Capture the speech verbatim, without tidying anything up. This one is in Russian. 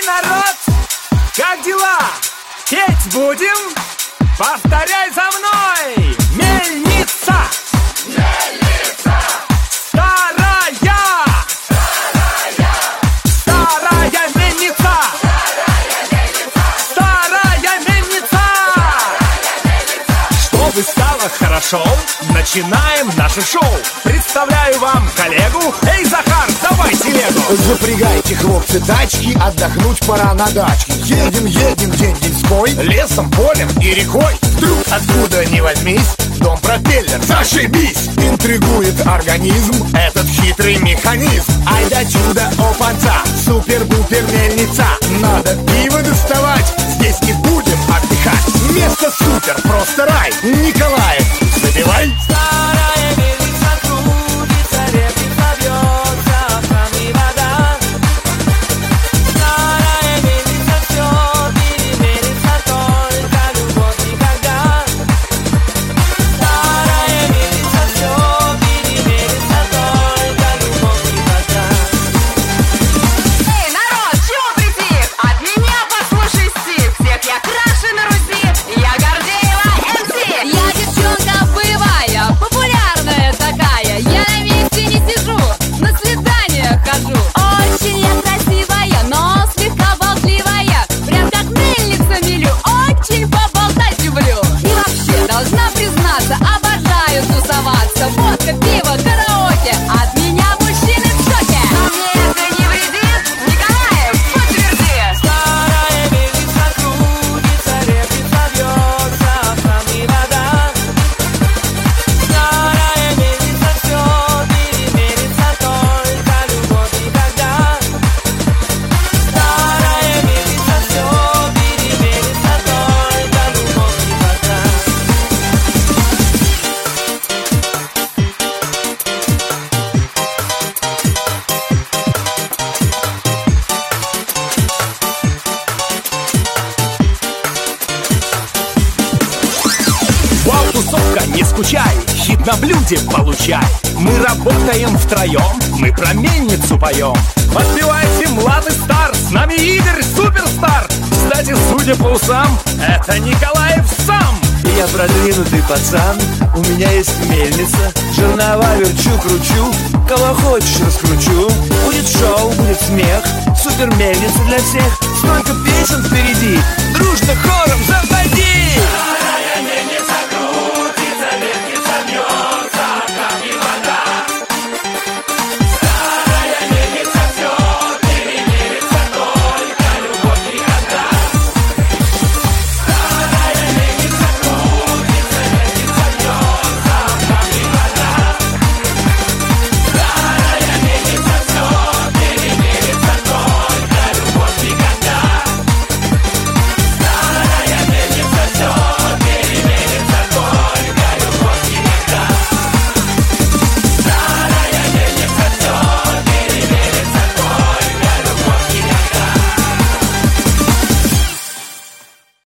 народ, как дела? Петь будем? Повторяй за мной! Мельница! Мельница! Старая! Старая! Старая мельница! Старая мельница! Старая мельница! Чтобы стало хорошо, начинаем наше шоу. Представляю вам коллегу. Эй, Захар, давай телегу. Запрягайте, хлопцы, тачки, отдохнуть пора на дачке. Едем, едем день-деньской, лесом, полем и рекой. Вдруг откуда ни возьмись, дом-пропеллер, зашибись! Интригует организм этот хитрый механизм. Ай да чудо, опанца, супер-пупер мельница. Надо пиво доставать, здесь не будем отдыхать. Место супер, просто рай. Николаев, забивай! Старая мельница крутится, репница бьется, в кране вода. Старая мельница все перемелится, только любовь никогда. Старая мельница все перемелится, только любовь никогда. Эй, народ, чего притих? От меня послушай стих. Всех я краше на Руси, я Гордеева эм си. Я девчонка боевая, популярная такая. Я на месте не сижу, на свиданиях хожу. Очень я красивая, но слегка болтливая. Прям как мельница мелю, очень поболтать люблю. И вообще, должна признаться, обожаю тусоваться. Водка, пиво, караоке, от меня мужчины в шоке. Но мне это не вредит, Николаев, подтверди. Старая мельница крутится, репница бьется, в кране вода. Старая мельница все перемелится, только любовь никогда. Старая мельница все перемелится, только любовь никогда. Вау, тусовка, не скучай, хит на блюде получай. Мы работаем втроем, мы про мельницу поем. Подпевайте, млад и стар, с нами Игорь Суперстар. Кстати, судя по усам, это Николаев сам. Я продвинутый пацан, у меня есть мельница. Жернова верчу, кручу, кого хочешь раскручу. Будет шоу, будет смех, супер мельница для всех. Столько песен впереди, дружно хором заводи!